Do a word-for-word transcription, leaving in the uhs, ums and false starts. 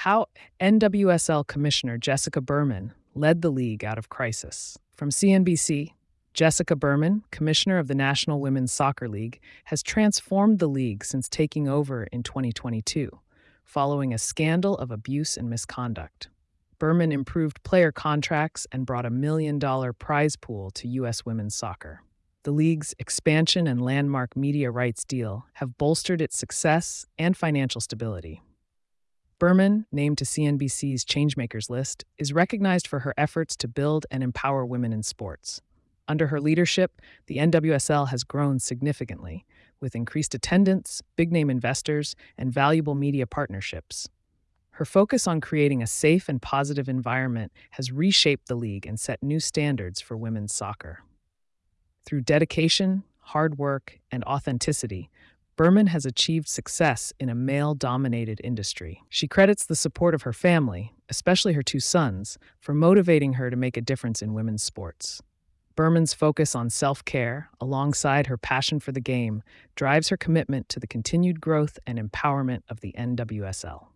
How N W S L Commissioner Jessica Berman led the league out of crisis. From C N B C, Jessica Berman, Commissioner of the National Women's Soccer League, has transformed the league since taking over in twenty twenty-two, following a scandal of abuse and misconduct. Berman improved player contracts and brought a million dollar prize pool to U S women's soccer. The league's expansion and landmark media rights deal have bolstered its success and financial stability. Berman, named to C N B C's Changemakers list, is recognized for her efforts to build and empower women in sports. Under her leadership, the N W S L has grown significantly, with increased attendance, big-name investors, and valuable media partnerships. Her focus on creating a safe and positive environment has reshaped the league and set new standards for women's soccer. Through dedication, hard work, and authenticity, Berman has achieved success in a male-dominated industry. She credits the support of her family, especially her two sons, for motivating her to make a difference in women's sports. Berman's focus on self-care, alongside her passion for the game, drives her commitment to the continued growth and empowerment of the N W S L.